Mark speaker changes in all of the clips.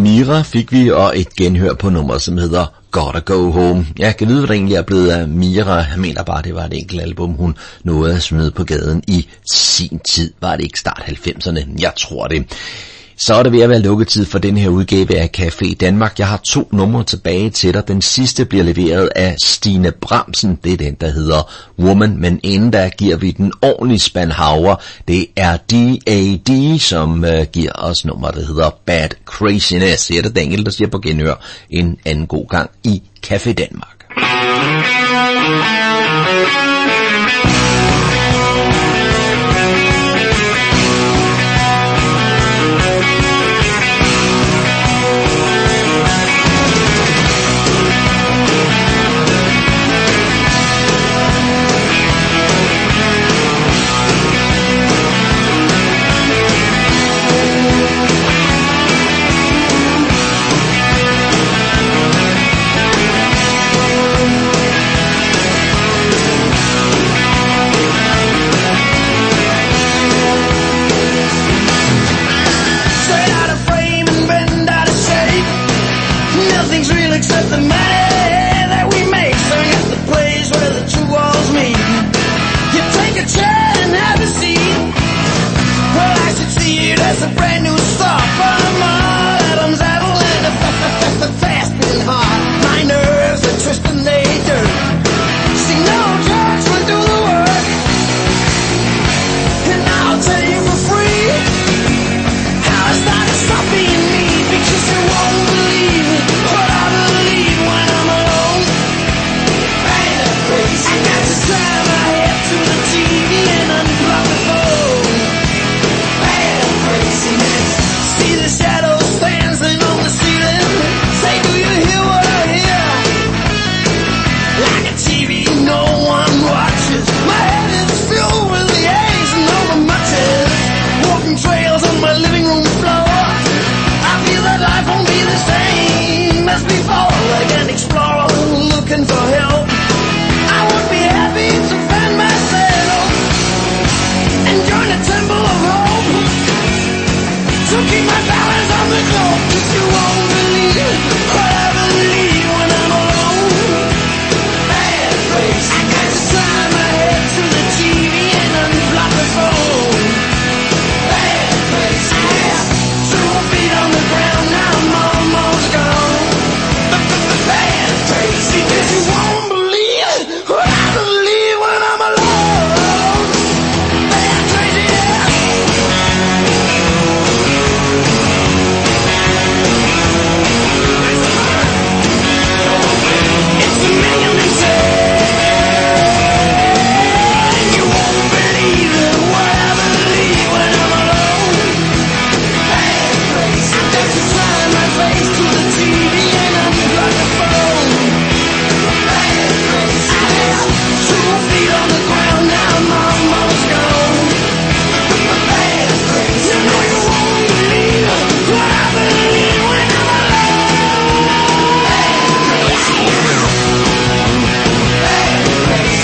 Speaker 1: Mira fik vi, og et genhør på nummer, som hedder Gotta Go Home. Jeg kan vide, hvad der egentlig er blevet af Mira. Jeg mener bare, det var et enkelt album, hun nåede at smide på gaden i sin tid. Var det ikke start 90'erne? Jeg tror det. Så er det ved at være lukketid for den her udgave af Café Danmark. Jeg har 2 numre tilbage til dig. Den sidste bliver leveret af Stine Bramsen. Det er den, der hedder Woman. Men inden der giver vi den ordentlige spand havre. Det er D.A.D., som giver os nummer, der hedder Bad Craziness. Det er det enkelt, der siger på genhør en anden god gang i Café Danmark.
Speaker 2: Except the money that we make, staring at the place where the two walls meet. You take a chair and have a seat. Well, I should see it as a brand new start from all Adam's apple and a fast and hard. My nerves are twisting, they dirt. See, no drugs will do the work, and I'll tell you for free how I started stop being me, because you won't believe what I believe when I'm alone. I got to turn my head to the TV and unplug the phone. Bad craziness. See the shadows dancing on the ceiling. Say, do you hear what I hear? Like a TV no one watches. My head is filled with the A's and all the matches. Walking trails on my living room floor. I feel that life won't be the same as before. Like an explorer looking for help. I would be happy to find myself and join the temple of hope, to keep my balance on the globe. Cause you won't believe what I believe when I'm alone. Bad place. I got to turn my head to the TV and unplug the phone. Bad place. I have 2 feet on the ground, now I'm almost gone. Bad place. Because you won't believe what I believe when I'm alone. Bad crazy. It's a million and ten. You won't believe what I believe when I'm alone. Bad place. I got to turn my face to the TV and unplug the phone. Bad place. I have 2 feet on the ground, now I'm almost gone. Bad place. You know you won't believe what I believe when I'm alone. Bad place. Bad place.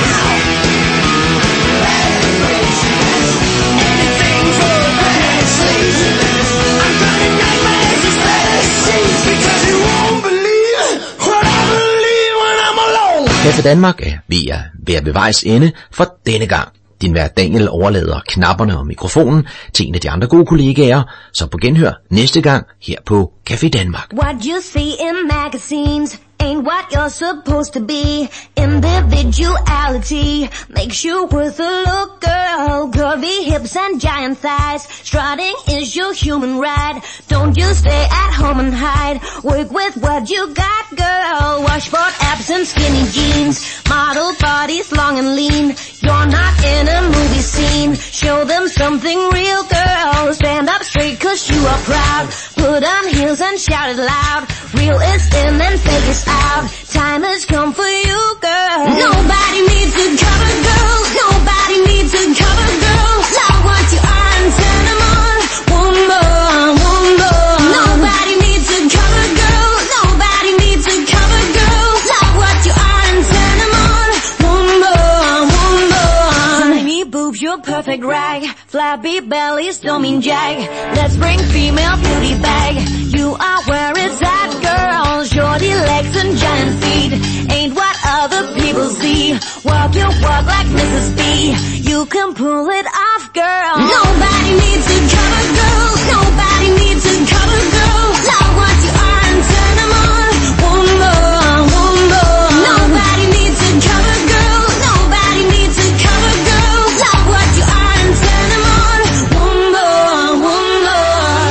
Speaker 2: Bad place. Anything for a bad sleep. I'm turning nightmares to fantasies, because you won't believe what I believe when I'm alone.
Speaker 1: Café Danmark er ved at være ved vejs ende for denne gang. Din vært Daniel overlader knapperne og mikrofonen til en af de andre gode kollegaer, så på genhør næste gang her på Café Danmark.
Speaker 3: What you see in magazines ain't what you're supposed to be. Individuality makes you worth a look, girl. Curvy hips and giant thighs, strutting is your human right. Don't you stay at home and hide, work with what you got, girl. Washboard abs and skinny jeans, model bodies long and lean. You're not in a movie scene, show them something real, girl. Stand up straight cause you are proud, put on heels and shout it loud. Real is in and fake is out, time has come for you, girl. Nobody needs a cover girl, nobody needs a cover girl. Love what you are and turn them on, one more, one more. Nobody needs a cover girl, nobody needs a cover girl. Love what you are and turn them on, one more, one more. Tiny boobs, your perfect rag, Flabby bellies don't mean jack. Let's bring female beauty back. You are where it's at, girl. Shorty legs and giant feet ain't what other people see. Walk your walk like Mrs. B. You can pull it off, girl. Nobody needs to cover, girl. Nobody needs to cover, girl. Love what you are and turn them on. One more, one more. Nobody needs to cover, girl. Nobody needs to cover, girl. Love what you are and turn them on. One more, one more.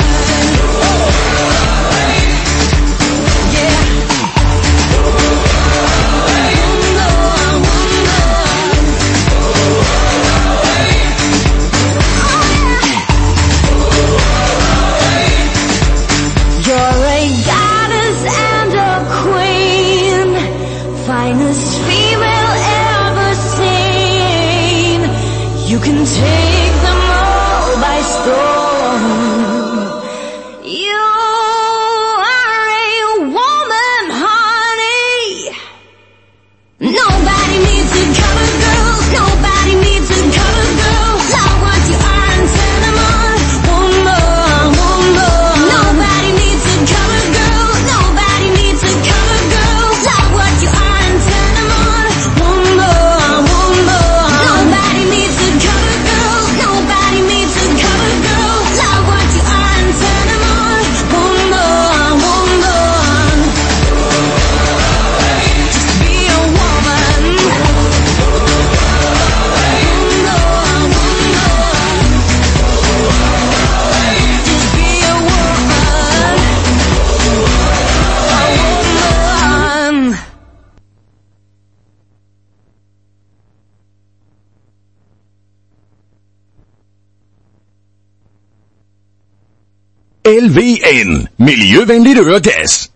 Speaker 3: Yeah. One more, one more. Oh yeah. You're a goddess and a queen, finest female ever seen. You can take them all by storm. You are a woman, honey. Nobody needs to cover, girl. Nobody needs to cover, girl. Love what you are and turn them on. One more, one more. Nobody needs to cover, girl. Nobody needs to cover, girl. Love what you are and turn them on. One more, one more. Nobody needs to cover, girl. Nobody needs to cover, girl. Love what you are and turn them on. One more, one more. Just be a woman. One more, one more. Just be a woman. A woman.
Speaker 4: LVN, miljøvenligt øregas.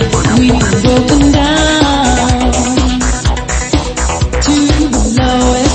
Speaker 2: We've broken down to the lowest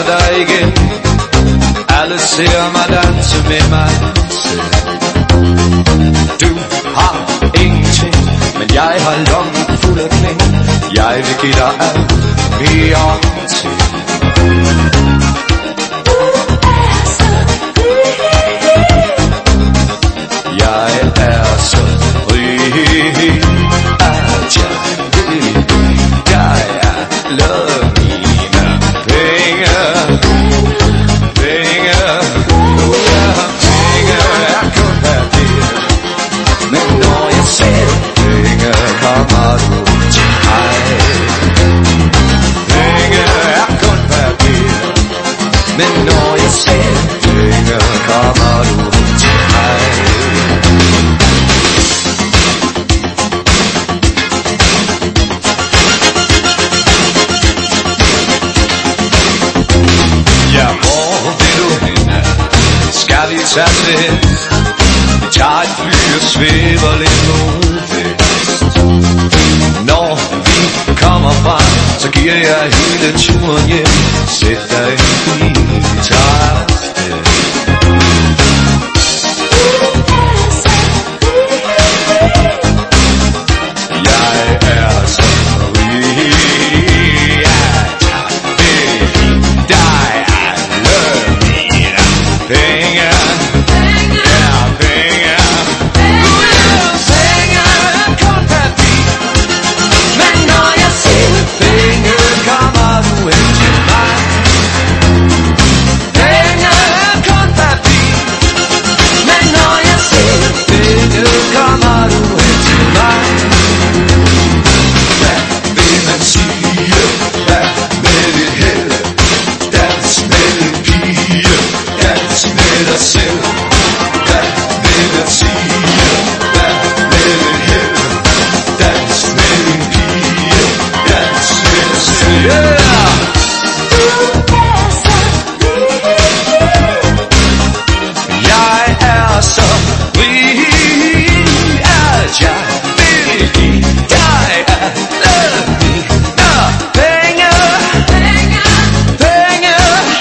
Speaker 5: dig igen. Alle ser mig danse med mig selv. Du har ingenting, men jeg har lommen fuld af penge. Jeg vil give dig alt mere til. Jeg er så rig, at jeg vil dig alle mine penge. Penge er kun papir, men når jeg ser penge, kommer du til mig. Penge er kun papir, men når jeg ser penge, kommer du til mig. Ja, hvor vil du hen? Skal vi tage til hen? Vi tager et fly og svæver lidt mod vest. Når vi kommer frem, så giver jeg hele turen hjem. Sæt dig i bil, vi tager afsted. Jeg er så rig, at jeg vil give dig alle mine penge. Ja, penge. Penge er kun papir, men når jeg siger penge, kommer du ind til mig. Penge er kun papir, men når jeg siger penge, kommer du ind til mig. Hvad vil man sige? Hvad med dit held? Dans med en pige, dans med dig selv. Hvad vil man sige? Hvad med dit held? Dans med en pige, dans med dig selv. Yeah! Jeg er så rig, at jeg vil give dig alle mine penge. Penge, penge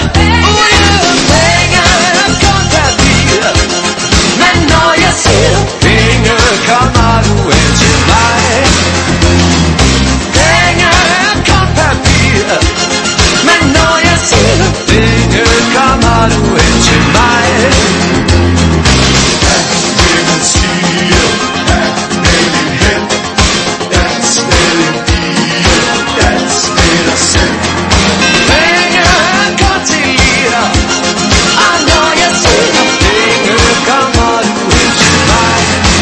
Speaker 5: er kun papir, men når jeg siger penge, kommer du ind til mig. Penge er kun papir, men når jeg siger penge, kommer du ind til mig. Hvad vil man sige? Hvad med din held? Dans med en pige, dans med dig selv. Penge er kun til jer, og når jeg siger penge, kommer du ind til mig.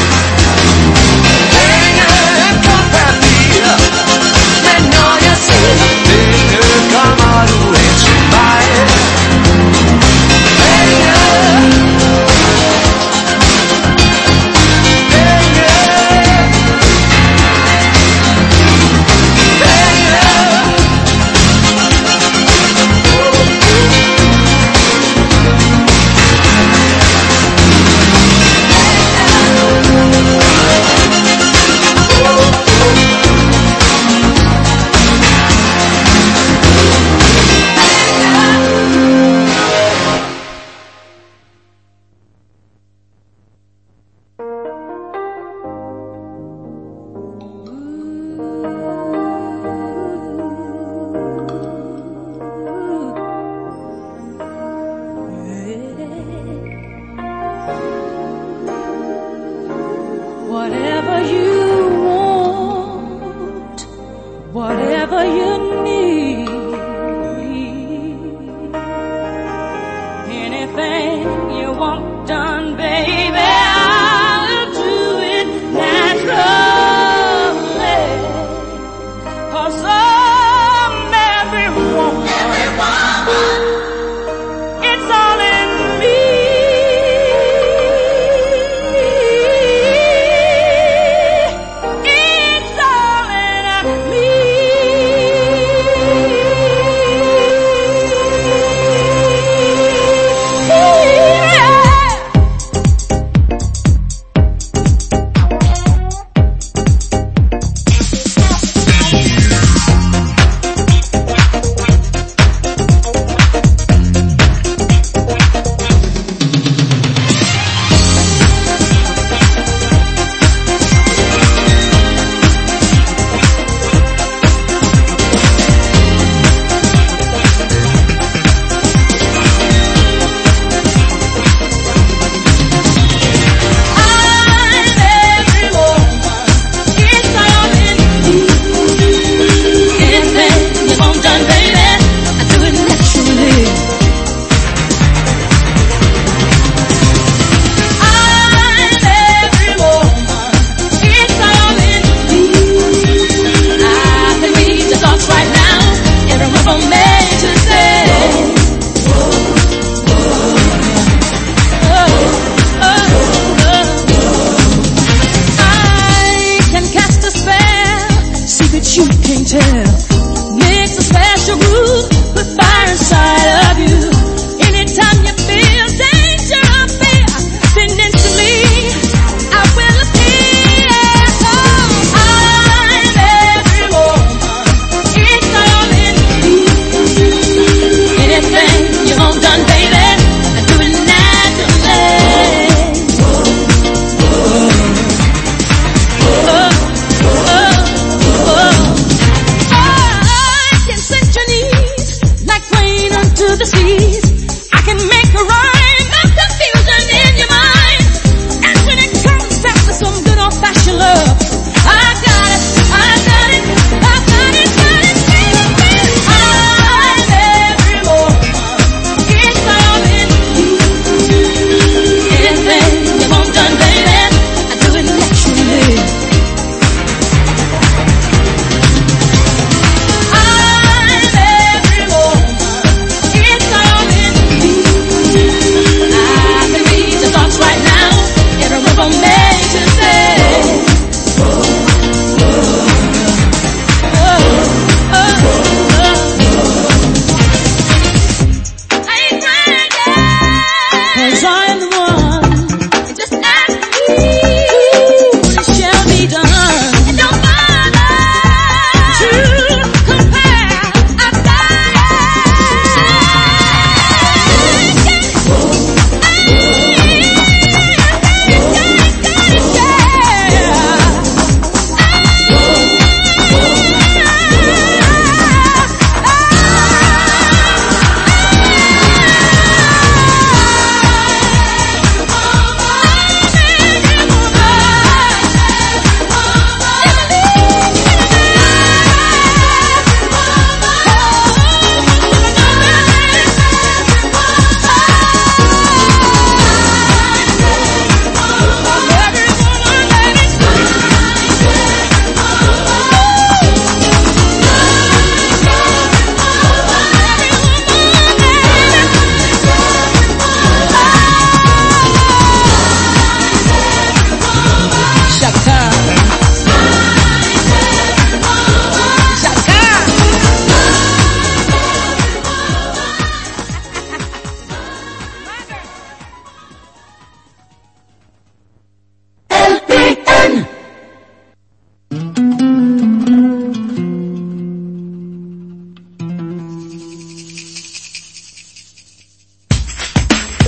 Speaker 5: Penge er kun papir, men når jeg siger penge, kommer du ind til mig. Penge.
Speaker 6: Whatever you want, whatever you need, anything you want done, baby, I'll do it naturally. 'Cause every woman, it's all in me. It's all in me. Yeah.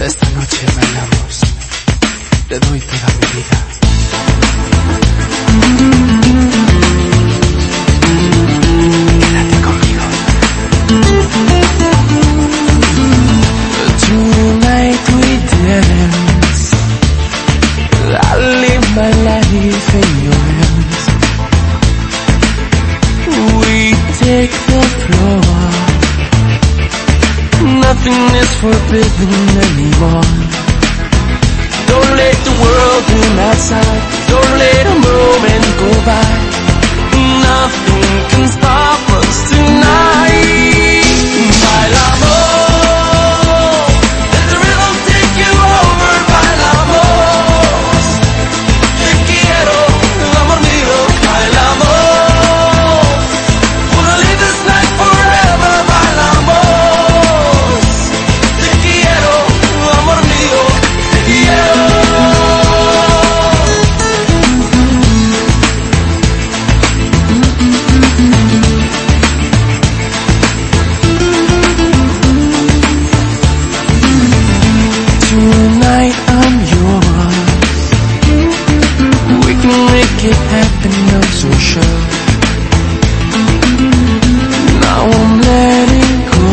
Speaker 7: Esta noche bailamos, te doy toda mi vida. Quédate conmigo. Tonight we dance, I live my life in your hands. We take the floor, nothing is forbidden anymore. Don't let the world come outside, don't let a moment go by. Nothing can stop us tonight. Bailamos, let the rhythm take you over. Bailamos, te quiero, amor mío. Bailamos, wanna live this night forever. Bailamos, te quiero, amor mío. Te quiero. Tonight I'm yours. We can make it happen, I'm so sure. Now I'm letting go.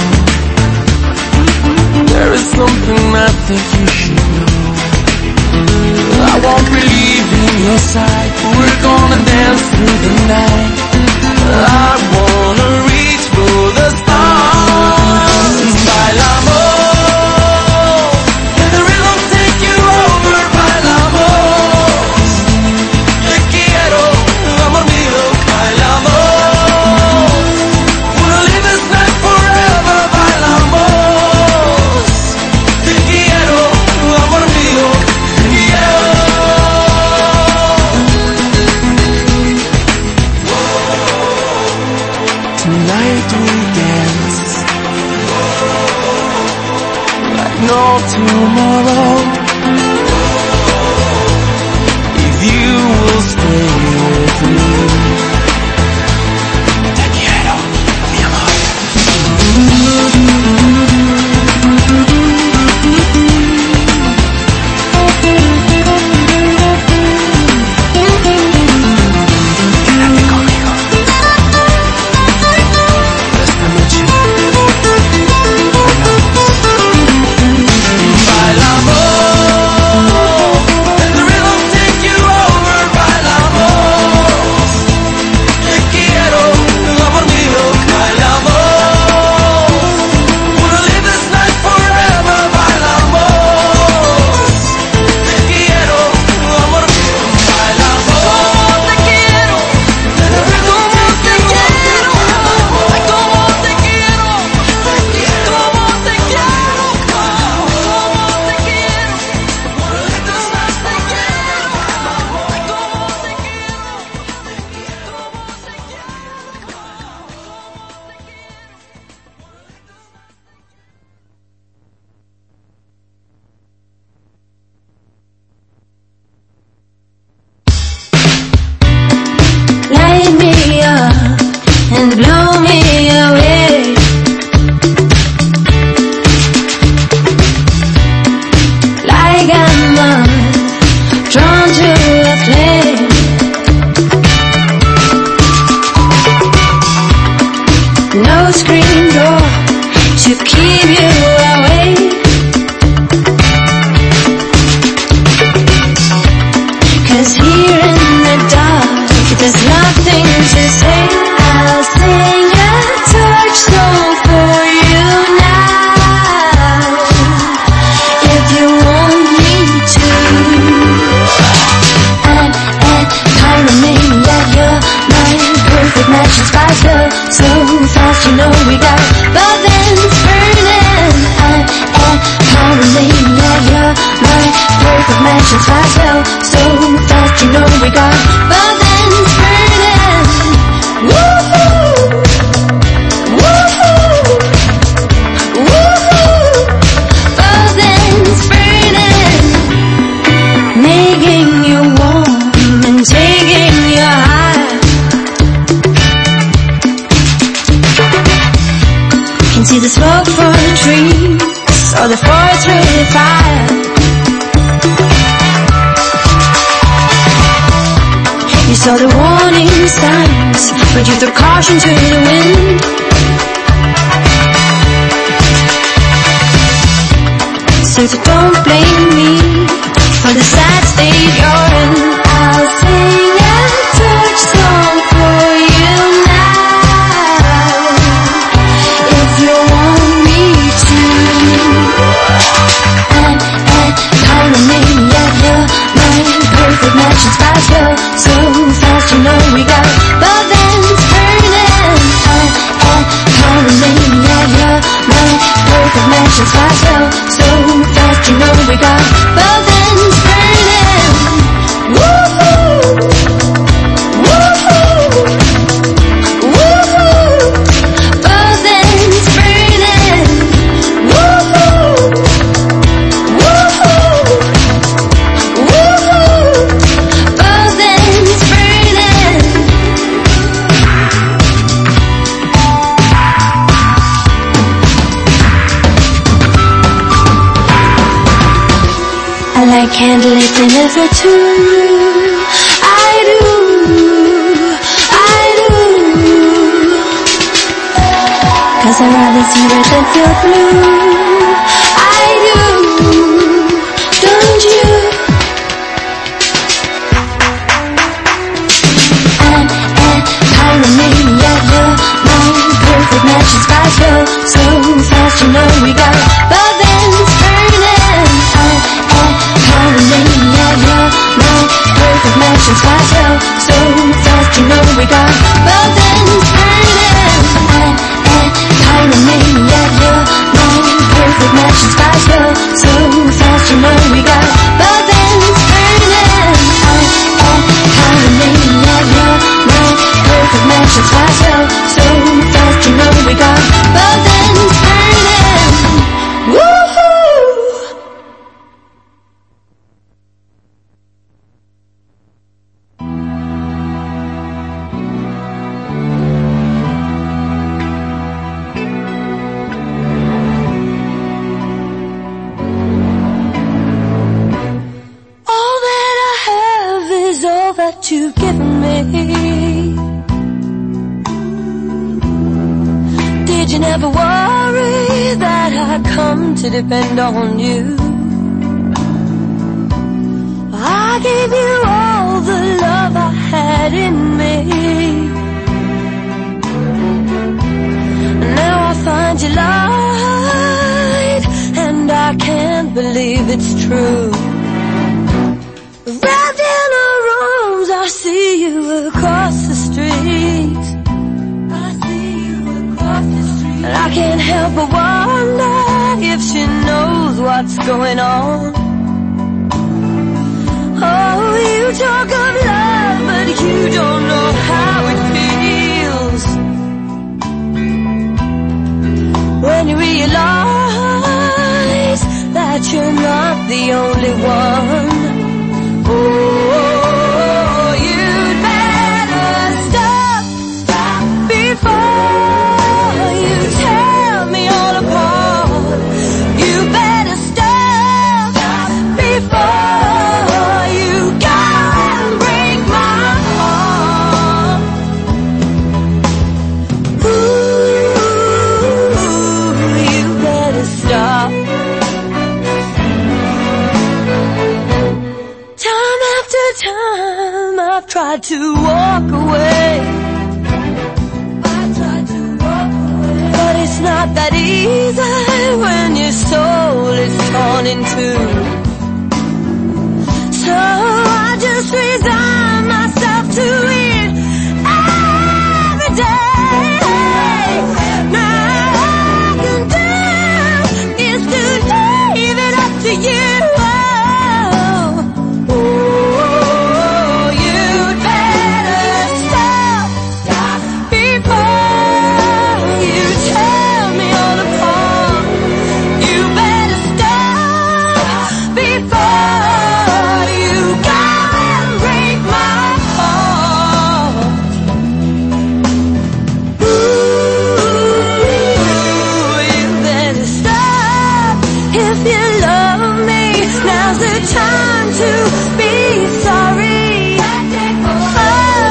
Speaker 7: There is something I think you should know. I won't believe in your side. We're gonna dance through the night. I wanna reach for the stars. Bailamos, let the rhythm take you over. Bailamos, te quiero, amor mío. Bailamos, wanna live this night forever. Bailamos, te quiero, amor mío. Te quiero. Tonight we dance like no tomorrow. If you will stay with me. Te quiero, mi amor. Quédate conmigo. Esta noche bailamos, let the rhythm take you over. Bailamos, te quiero, amor mío. Bailamos, wanna live this night forever. Bailamos, te quiero, amor mío. Bailamos, te quiero, let the rhythm take you over. Ay, como te quiero, como te quiero, como te quiero. Wanna live this night, te quiero. Ay, como te quiero,
Speaker 3: Light me up and blow me away. Like a moth drawn to a flame. No screen door to keep you away. Cause here in the dark there's nothing to say. I'll sing a touch song for you now, if you want me to. I'm a pyromaniac, you're my perfect match in spice. So fast, you know we got buttons burning. I'm a pyromaniac, you're my perfect match in spice. So fast, you know we got buttons burning. Woohoo! Woohoo! Woohoo! Buttons burning, making you warm and taking you high. Can see the smoke from the trees or the forest with
Speaker 8: saw the warning signs, but you threw caution to the wind. So don't blame me for the sad state you're in. I'll sing a touch song for you now, if you want me to. And calling me at your mind, perfect match and spice girl. So fast, you know we got both ends turning. And calling me at your mind, perfect match and spice girl. So fast, you know we got both ends turning. Woohoo! Woohoo! Woohoo! Both ends burning. Woohoo! Woohoo! Woohoo! Both ends burning. I like candlelit dinner for two. I do. Cause I'd rather see red than feel blue. I do. Don't you? And calling me at your mind, perfect match and spice girl. So fast, you know we got both ends turning. Calling me at your mind, perfect match and spice girl. So fast, you know we got both ends turning. Calling me at your mind, perfect match and spice girl. So fast, you know we got both ends turning. Calling me at your mind, perfect match and spice girl. So fast, you know we got both ends turning. Woohoo! All that I have is all that you've given me. Did you never worry that I'd come to depend on you? I gave you all the love I had in me. Now I find you lied, and I can't believe it's true. Wrapped in her arms, I see you across the street. And I can't help but wonder if she knows what's going on. Oh, you talk of love, but you don't know how it feels when you realize that you're not the only one. Oh, you'd better stop before you tear me all apart. You better stop before you go and break my heart. Ooh, you better stop. Time after time I've tried to walk away. But it's not that easy when your soul is torn in two. So I just resign myself to it every day. Now all I can do is to leave it up to you. Now's the time to be sorry. Oh,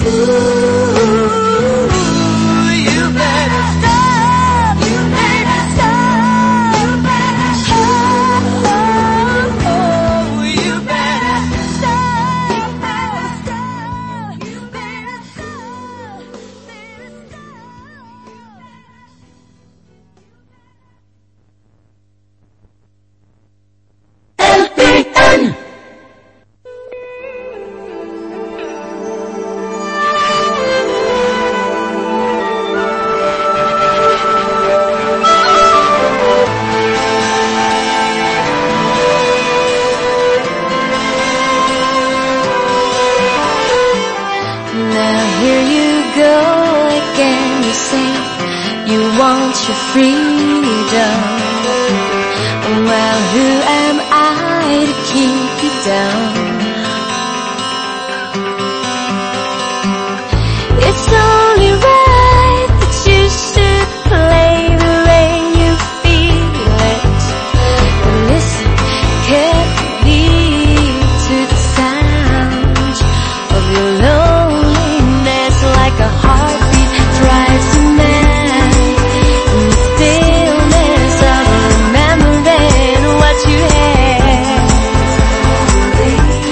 Speaker 8: your freedom. Well, who am I to keep you down? It's only right that you should play the way you feel it. But listen carefully to the sound of your loneliness, like a heartbeat drives you mad. In the stillness of remembering what you had.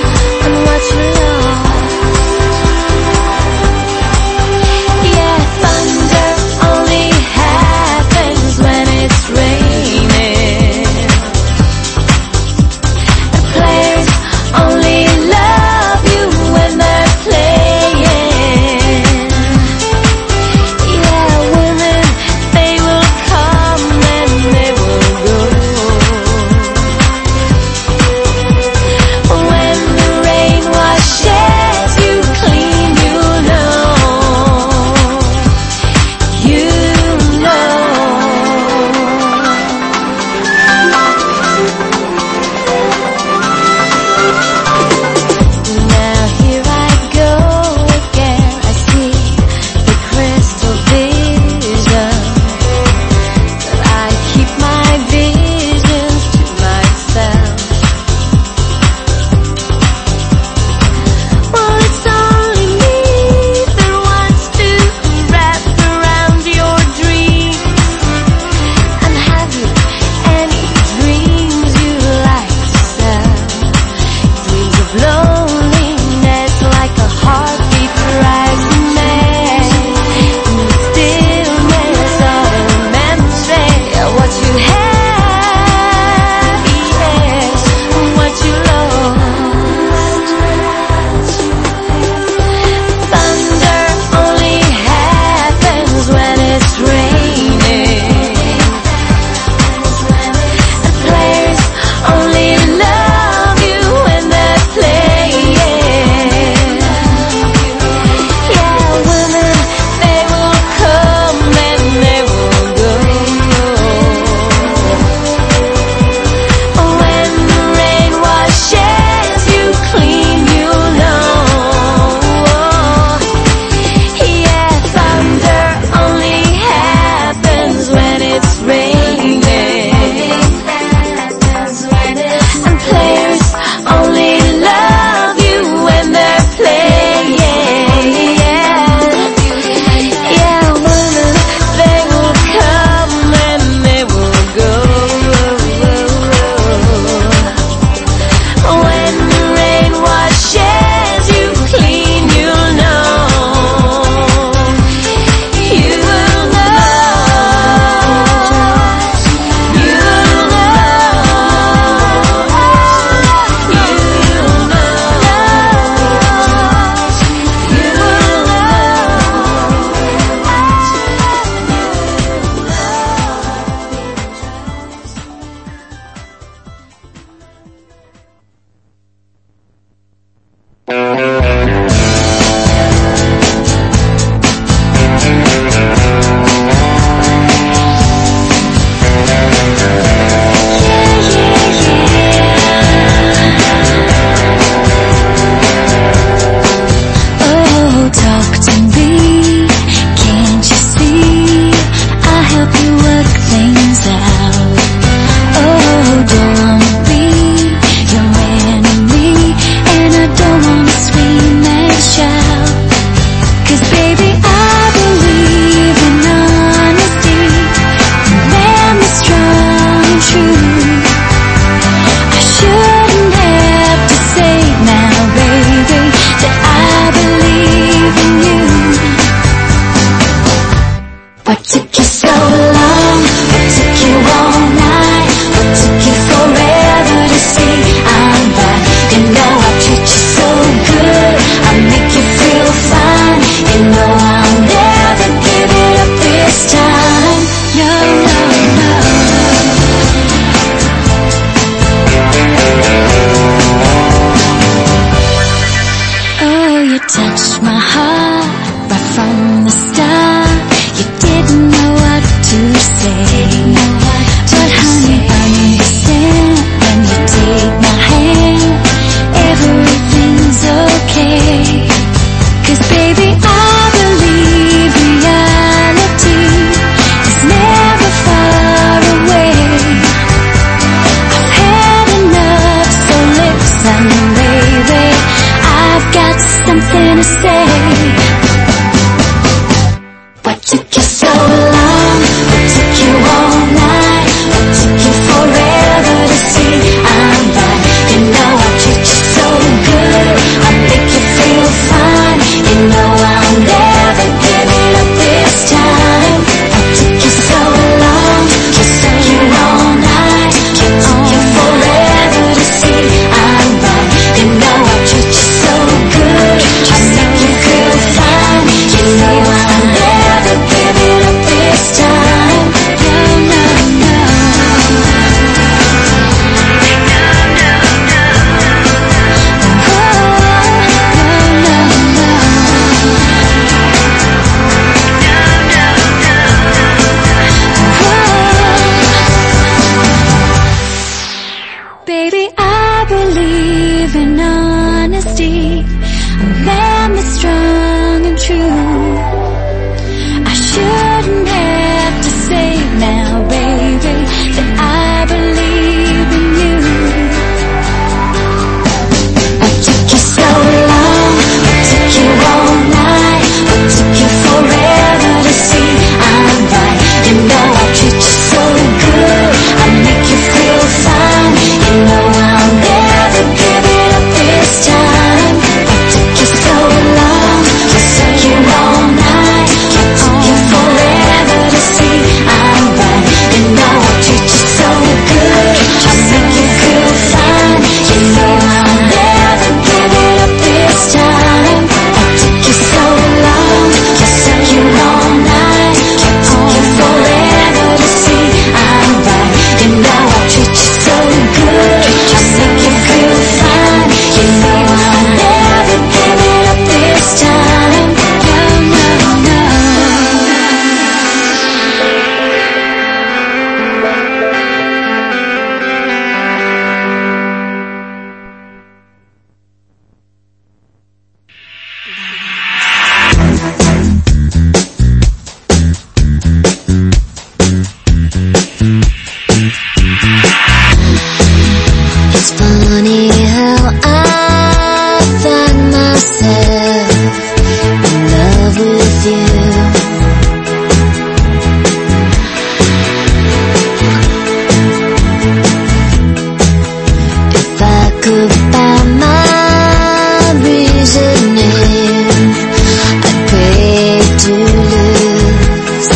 Speaker 8: If I could find my reasoning, I'd pray to lose.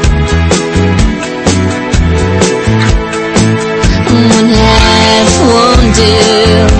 Speaker 8: One half won't do.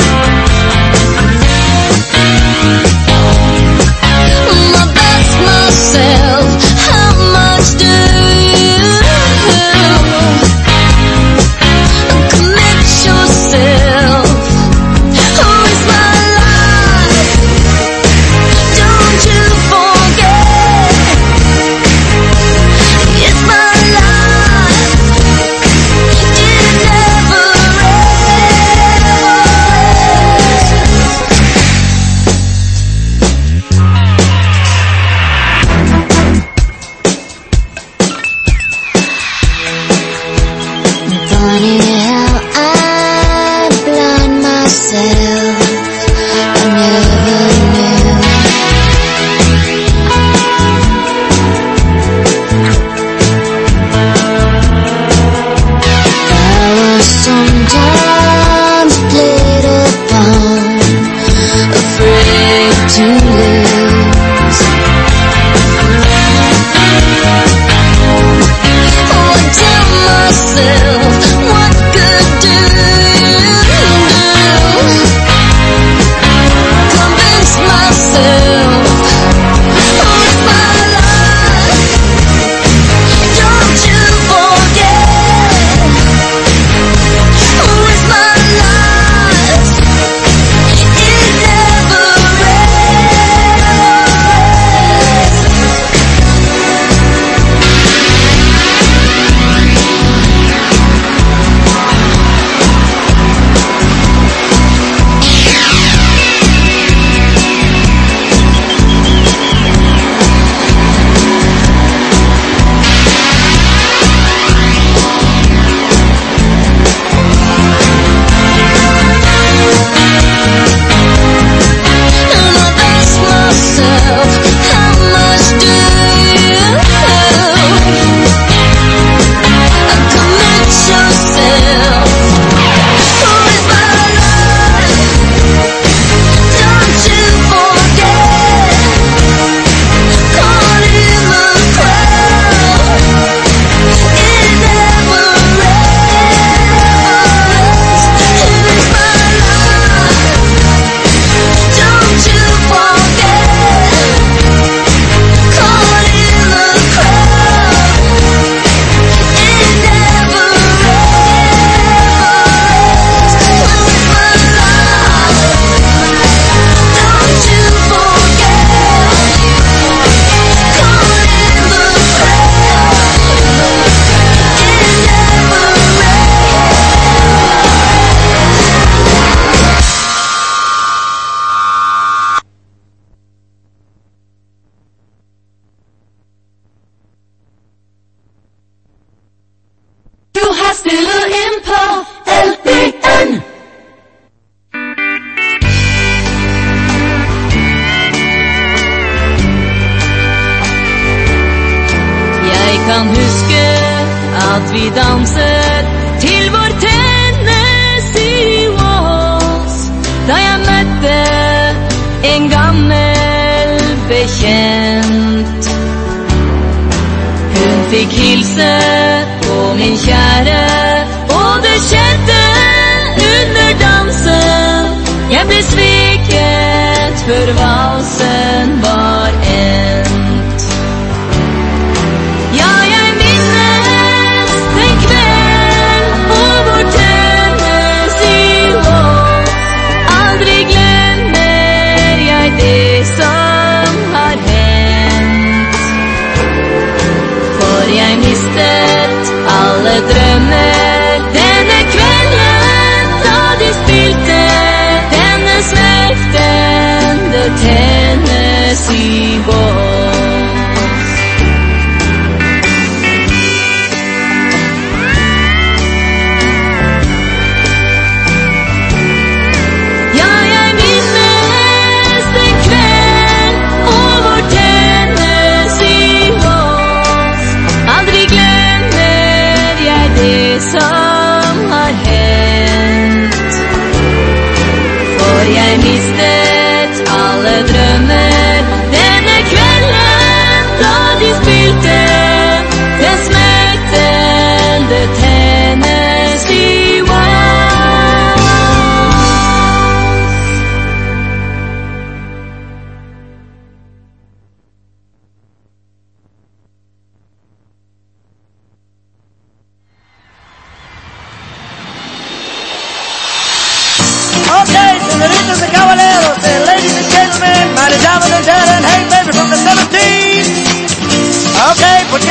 Speaker 6: Kan huske at vi danset til vår Tennessee Waltz, da jeg møtte en gammel bekjent. Hun fikk hilse på min kjære, og det skjedde under dansen. Jeg ble sviket før valsen var endt. Alle drømmer denne kvelden da de spilte denne smeltende Tennessee Waltz. Ja, jeg minnes den kveld og vår Tennessee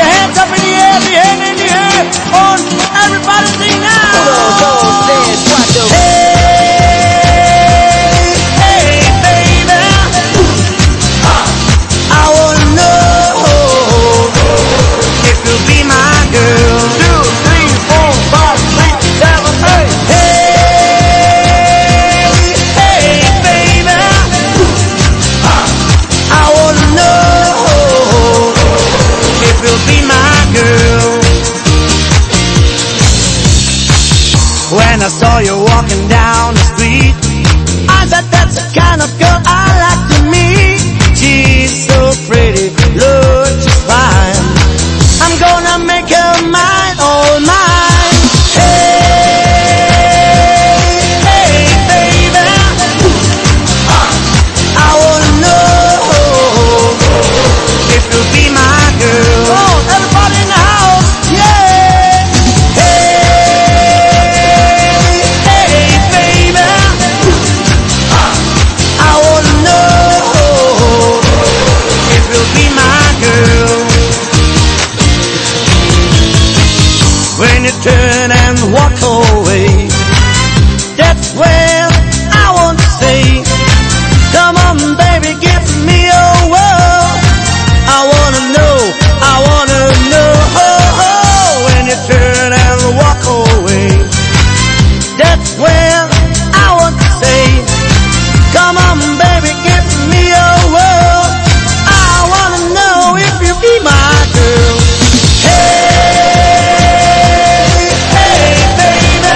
Speaker 2: your hands up in the air, the hand in the air. On, everybody sing now. Hey, hey, baby. I wanna know if you'll be my girl. 2, 3, 4, 5, 6, 7, 8. Hey, hey, baby. I wanna know if you'll be my girl. When I saw you walking down the street, I thought that's the kind of girl I like to meet. She's so pretty, Lord, she's fine. I'm gonna make her mine, all mine. Hey, hey, baby. I wanna know if you'll be my girl. Oh, everybody in the house, yeah. Hey, hey, baby. I wanna know if you'll be my girl. When you turn and walk away, that's when I want to say, come on baby, give me your world. I wanna know, when you turn and walk away, that's when I want to say, come on baby, give me your world. I wanna know if you be my girl. Hey, hey, baby.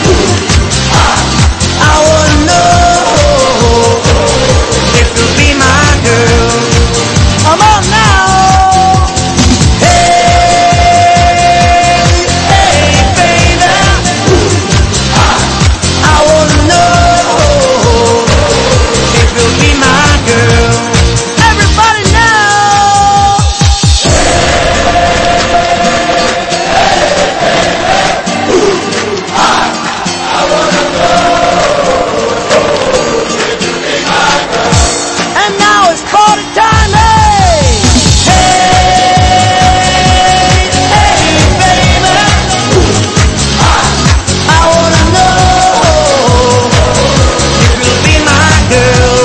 Speaker 2: I wanna know if you be my girl. Come on now. Hey, hey, baby. I wanna know if you'll be my girl. Everybody now. And now it's party time, hey! Hey, hey, baby. I wanna know if you'll be my girl.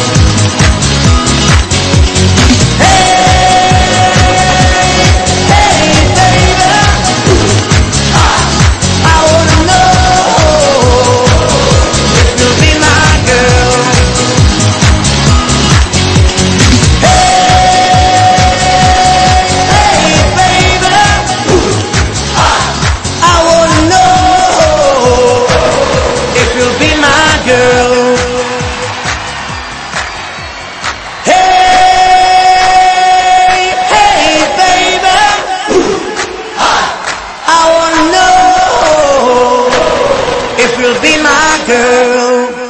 Speaker 2: Hey, hey, baby. I wanna know if you'll be my girl. Hey, baby. I wanna know if you'll be my girl. Hey, hey, baby. I wanna know if you'll be my girl.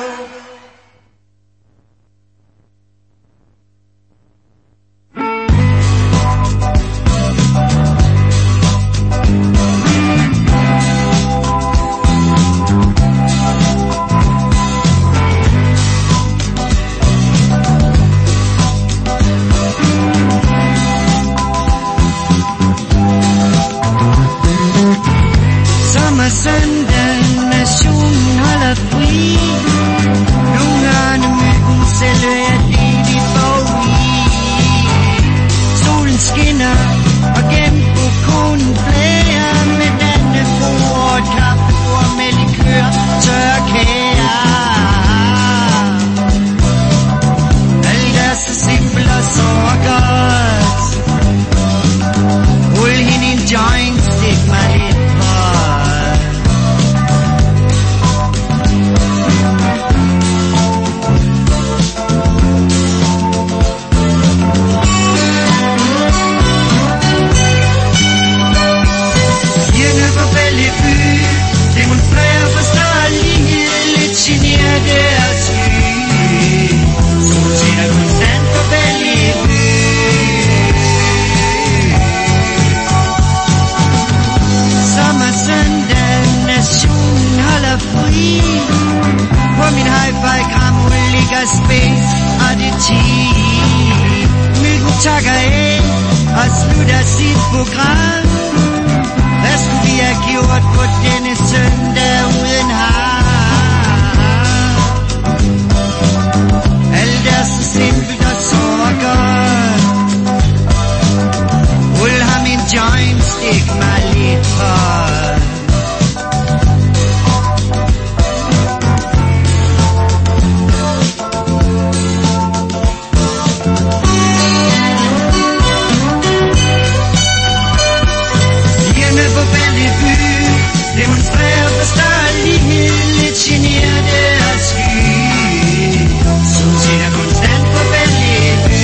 Speaker 9: Sommersøndag, nationen holder fri. Nogle ørnemyggen selv er lige forbi. Solen skinner, og gennem balkonen flærer med dannebord og et kaffebord med likør, tørre kager. Alt er så simpelt og så godt. Rul hende en joint, stik mig lidt på. Pigerne på Bellevue demonstrerer for større lighed, lidt generet deres sky. Solen skinner konstant på Bellevue. Sommersøndag, nationen holder fri. På min hi-fi-grammel ligger space og det 10. Myggen takker af, og slutter sit program. Hvad skulle vi have gjort på denne søndag uden ham? Alt er så simpelt og så godt. Rul ham en joint, stik mig lidt for. Demonstrerer for større lighed, lidt generte og sky. Susie er konstant på Bellevue.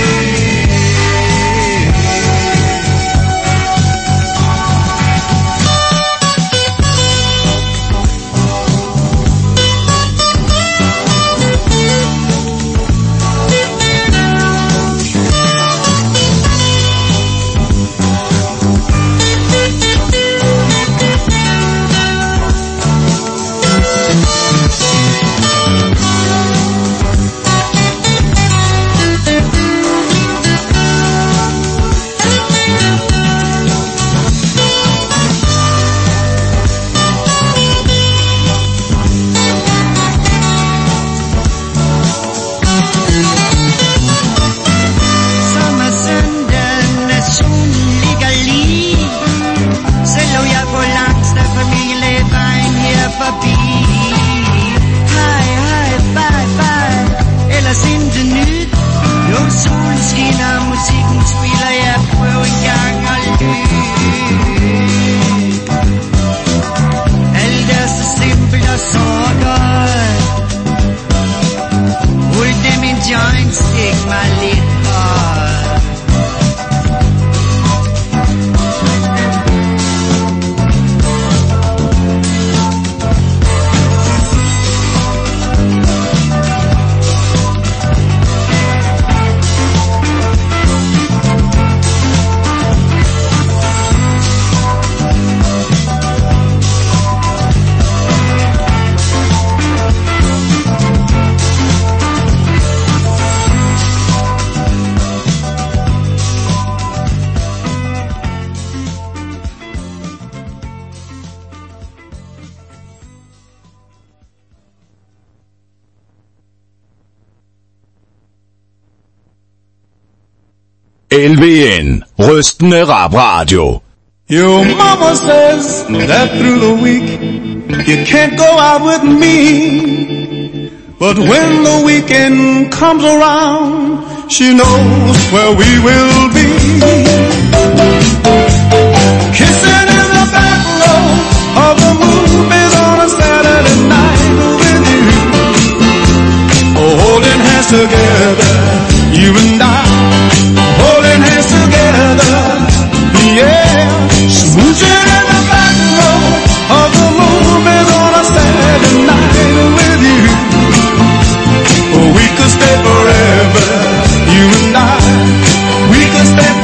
Speaker 4: LVN, rystende rap radio.
Speaker 10: Your mama says that through the week you can't go out with me. But when the weekend comes around, she knows where we will be. Kissing in the back row of the movies on a Saturday night with you. Oh, holding hands together, you and I. Holding hands together, yeah. Smooching in the back row of the movies on a Saturday night with you. Oh, we could stay forever, you and I. We could stay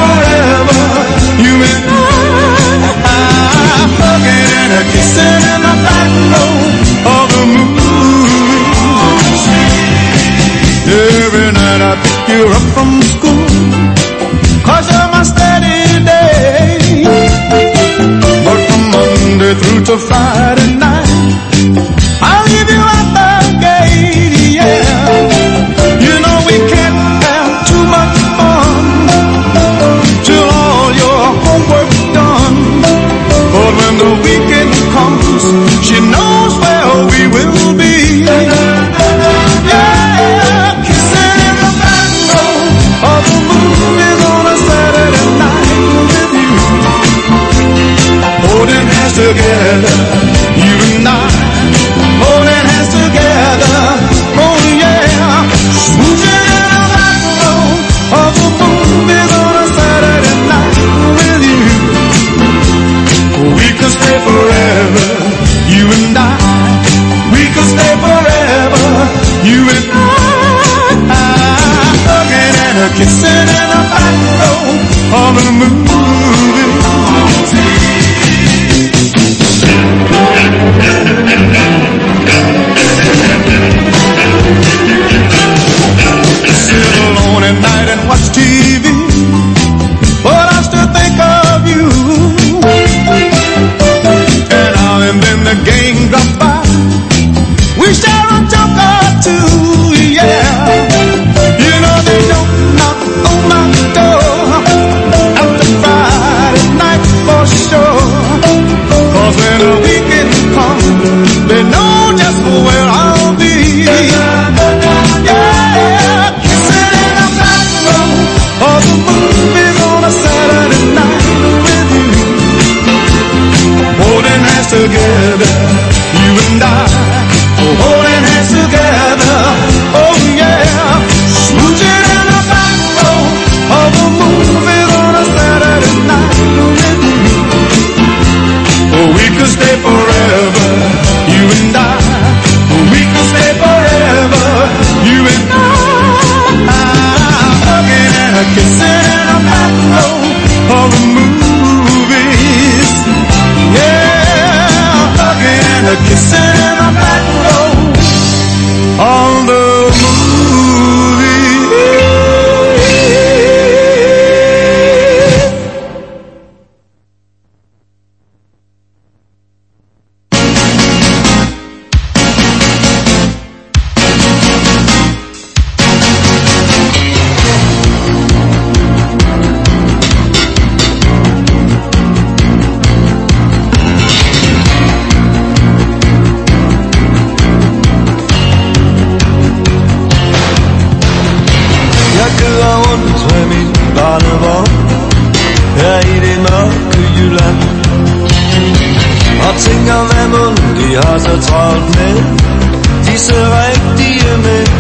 Speaker 10: og tænker, hvad mon de har så travlt med, disse rigtige mænd.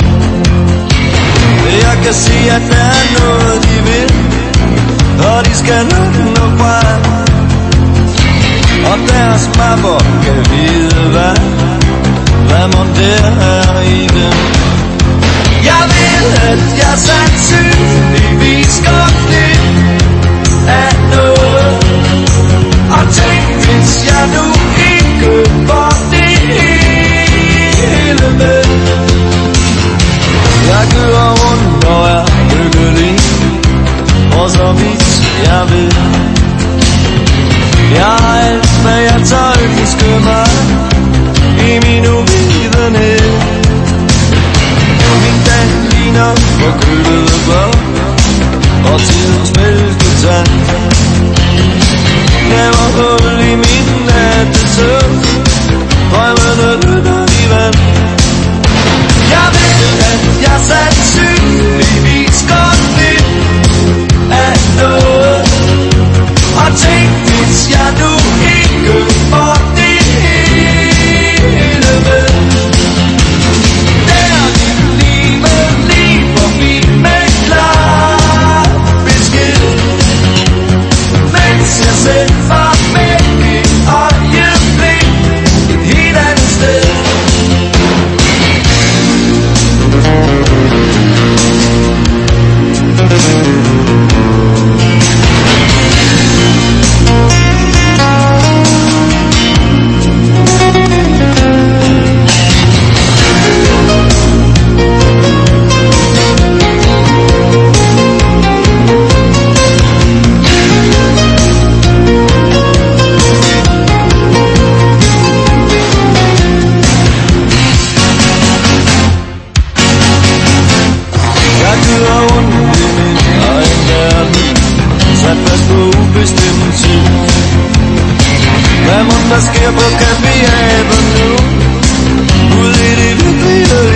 Speaker 10: Jeg kan se, at der er noget de vil, og de skal nok nå frem, og deres mapper kan vide hvad mon der er i dem. Jeg ved, at jeg sandsynligvis godt lidt af noget, og tænk, hvis jeg nu ikke får det hele med. Jeg kører rundt og er lykkelig, og så vidt jeg ved. Jeg har alt, hvad jeg tør ønske mig i min uvidenhed. Min dag ligner forkølede blod og tidens mælketand. Jeg var hul i min nattesøvn, drømmene lytter i vand. Jeg ved, at jeg sandsynligvis godt vil af noget, og tænk, hvis jeg nu ikke får det hele med. Der vil livet lige forbi med klar besked, mens jeg selv var med i øjeblik et helt andet sted. Hvad mon der sker på Café Avenue, ude i det virkelige